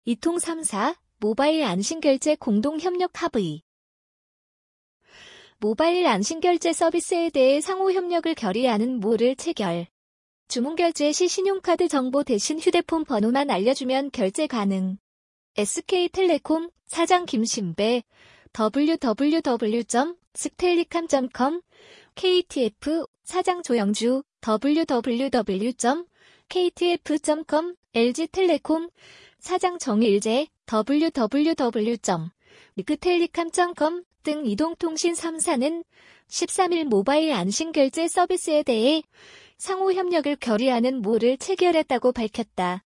이통 3사 모바일 안심결제 공동협력 합의. 모바일 안심결제 서비스에 대해 상호협력을 결의하는 모를 체결. 주문결제 시 신용카드 정보 대신 휴대폰 번호만 알려주면 결제 가능. SK텔레콤 사장 김신배 www.stellicam.com KTF 사장 조영주 www.ktf.com LG텔레콤 사장 정일재 www.릭텔리캄.com 등 이동통신 3사는 13일 모바일 안심결제 서비스에 대해 상호협력을 결의하는 모를 체결했다고 밝혔다.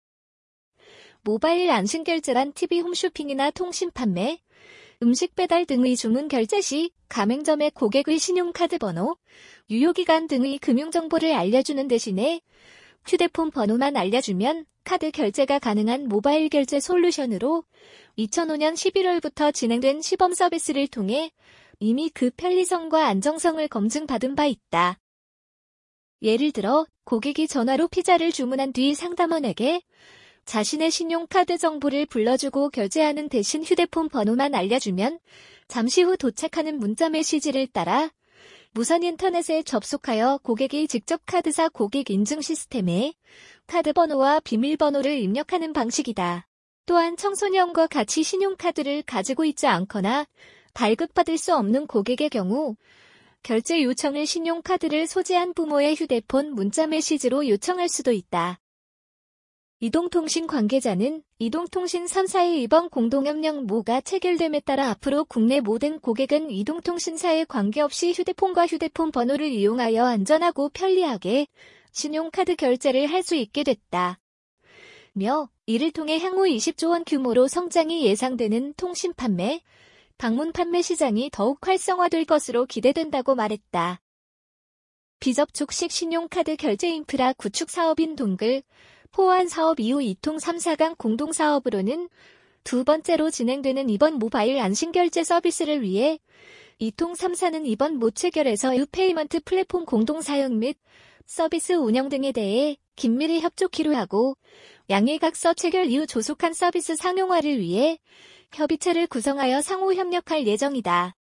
모바일 안심결제란 TV 홈쇼핑이나 통신 판매, 음식 배달 등의 주문 결제 시 가맹점의 고객의 신용카드 번호, 유효기간 등의 금융정보를 알려주는 대신에 휴대폰 번호만 알려주면 카드 결제가 가능한 모바일 결제 솔루션으로 2005년 11월부터 진행된 시범 서비스를 통해 이미 그 편리성과 안정성을 검증받은 바 있다. 예를 들어 고객이 전화로 피자를 주문한 뒤 상담원에게 자신의 신용카드 정보를 불러주고 결제하는 대신 휴대폰 번호만 알려주면 잠시 후 도착하는 문자 메시지를 따라 무선 인터넷에 접속하여 고객이 직접 카드사 고객 인증 시스템에 카드 번호와 비밀번호를 입력하는 방식이다. 또한 청소년과 같이 신용카드를 가지고 있지 않거나 발급받을 수 없는 고객의 경우 결제 요청을 신용카드를 소지한 부모의 휴대폰 문자 메시지로 요청할 수도 있다. 이동통신 관계자는 이동통신 3사의 이번 공동협력모가 체결됨에 따라 앞으로 국내 모든 고객은 이동통신사에 관계없이 휴대폰과 휴대폰 번호를 이용하여 안전하고 편리하게 신용카드 결제를 할 수 있게 됐다. 이를 통해 향후 20조 원 규모로 성장이 예상되는 통신 판매, 방문 판매 시장이 더욱 활성화될 것으로 기대된다고 말했다. 비접촉식 신용카드 결제 인프라 구축 사업인 동글 포환 사업 이후 이통 3사 간 공동사업으로는 두 번째로 진행되는 이번 모바일 안심결제 서비스를 위해 이통 3사는 이번 모 체결에서 유페이먼트 플랫폼 공동사용 및 서비스 운영 등에 대해 긴밀히 협조키로 하고 양일각서 체결 이후 조속한 서비스 상용화를 위해 협의체를 구성하여 상호 협력할 예정이다.